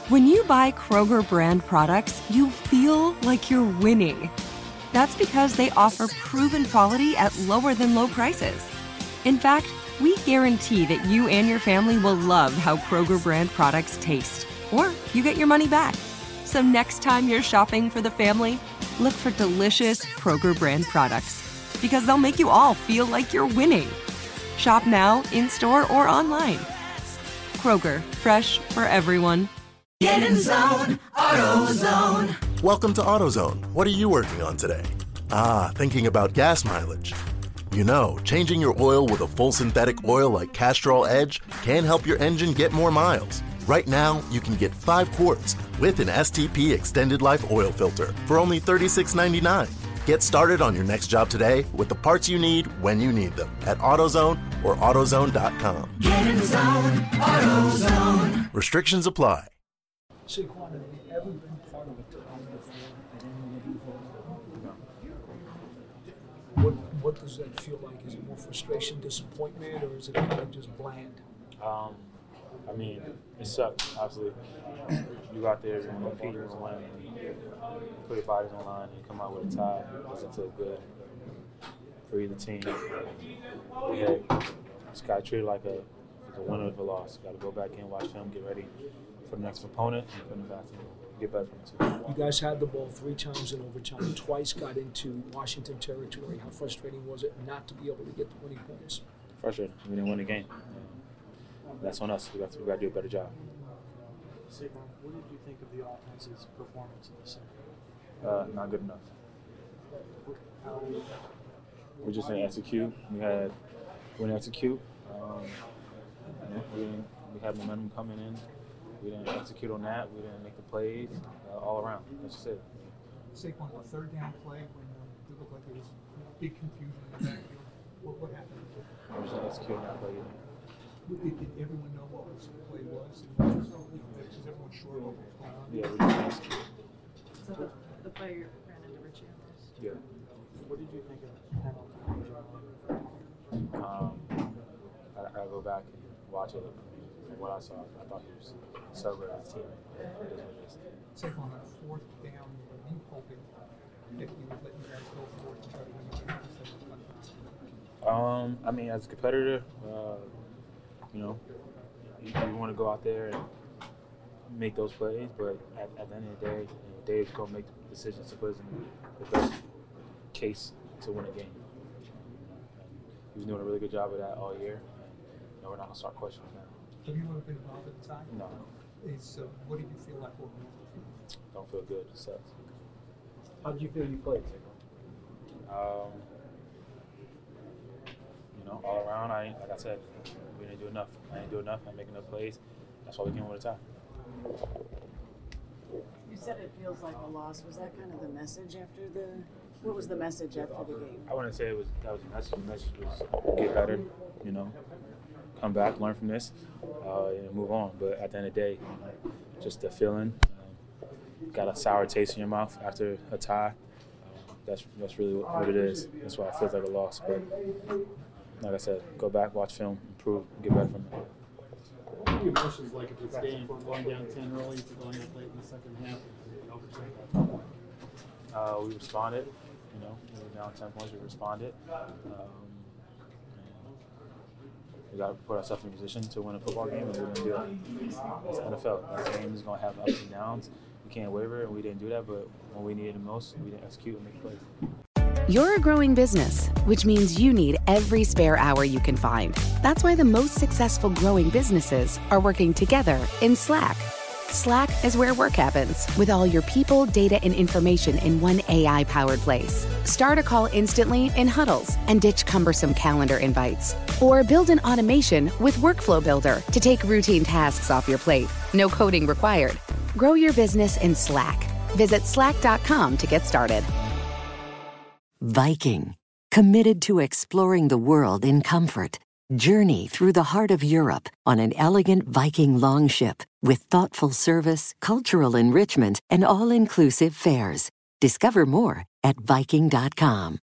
When you buy Kroger brand products, you feel like you're winning. That's because they offer proven quality at lower than low prices. In fact, we guarantee that you and your family will love how Kroger brand products taste, or you get your money back. So next time you're shopping for the family, look for delicious Kroger brand products, because they'll make you all feel like you're winning. Shop now, in-store, or online. Kroger, fresh for everyone. Get in zone, AutoZone. Welcome to AutoZone. What are you working on today? Thinking about gas mileage. You know, changing your oil with a full synthetic oil like Castrol Edge can help your engine get more miles. Right now, you can get 5 quarts with an STP Extended Life Oil Filter for only $36.99. Get started on your next job today with the parts you need when you need them at AutoZone or AutoZone.com. Get in zone, AutoZone. Restrictions apply. Saquon, have you ever been part of a tie before at any level? What does that feel like? Is it more frustration, disappointment, or is it kind of just bland? I mean, it sucks, obviously. You go out there and compete and win, and put your bodies on the line and come out with a tie. It doesn't feel good for either team. Hey, just got to treat it like a winner or a loss. Got to go back in, watch film, get ready for the next opponent, and put them back and get better from it too. You guys had the ball 3 times in overtime, twice got into Washington territory. How frustrating was it not to be able to get the winning points? Frustrating. We didn't win the game. That's on us. We got to do a better job. Saquon, what did you think of the offense's performance in the second? Not good enough. We just didn't execute. We didn't execute. We had momentum coming in. We didn't execute on that. We didn't make the plays all around. That's just it. Saquon, a third down play when it looked like there was big confusion in the backfield. What happened? We just didn't execute on that play either. Did everyone know what the play was? Was everyone sure what was going on? Yeah, we didn't execute. So the player ran into Richie Evans. Yeah. What did you think of the penalty? I gotta go back and watch it. From what I saw, I thought he was celebrating his team. Saquon, on 4th down, were you hoping that he would let you guys go for it and try to win the game instead of letting I mean, as a competitor, you want to go out there and make those plays, but at the end of the day, Dave's going to make the decisions to put us in the best case to win a game. He was doing a really good job of that all year, and we're not going to start questioning that. Have you ever been involved at the time? No. What did you feel like overall? Don't feel good. It sucks. How did you feel you played? All around, like I said, we didn't do enough. I didn't do enough. I didn't make enough plays. That's why we came with a tie. You said it feels like a loss. Was that kind of the message after the? What was the message after the game? I wouldn't say that was the message. The message was get better. Come back, learn from this, and move on. But at the end of the day, just the feeling. Got a sour taste in your mouth after a tie. That's really what it is. That's why it feels like a loss. But like I said, go back, watch film, improve, get better from it. What are your emotions like at this game? Going down 10 early to going up late in the second half? We responded. We were down 10 points. We responded. We got to put ourselves in a position to win a football game, and we're going to do it. It's NFL. That game is going to have ups and downs. We can't waver, and we didn't do that. But when we needed the most, we didn't execute and make plays. You're a growing business, which means you need every spare hour you can find. That's why the most successful growing businesses are working together in Slack. Slack is where work happens, with all your people, data, and information in one AI-powered place. Start a call instantly in huddles and ditch cumbersome calendar invites. Or build an automation with Workflow Builder to take routine tasks off your plate. No coding required. Grow your business in Slack. Visit slack.com to get started. Viking, committed to exploring the world in comfort. Journey through the heart of Europe on an elegant Viking longship with thoughtful service, cultural enrichment, and all-inclusive fares. Discover more at Viking.com.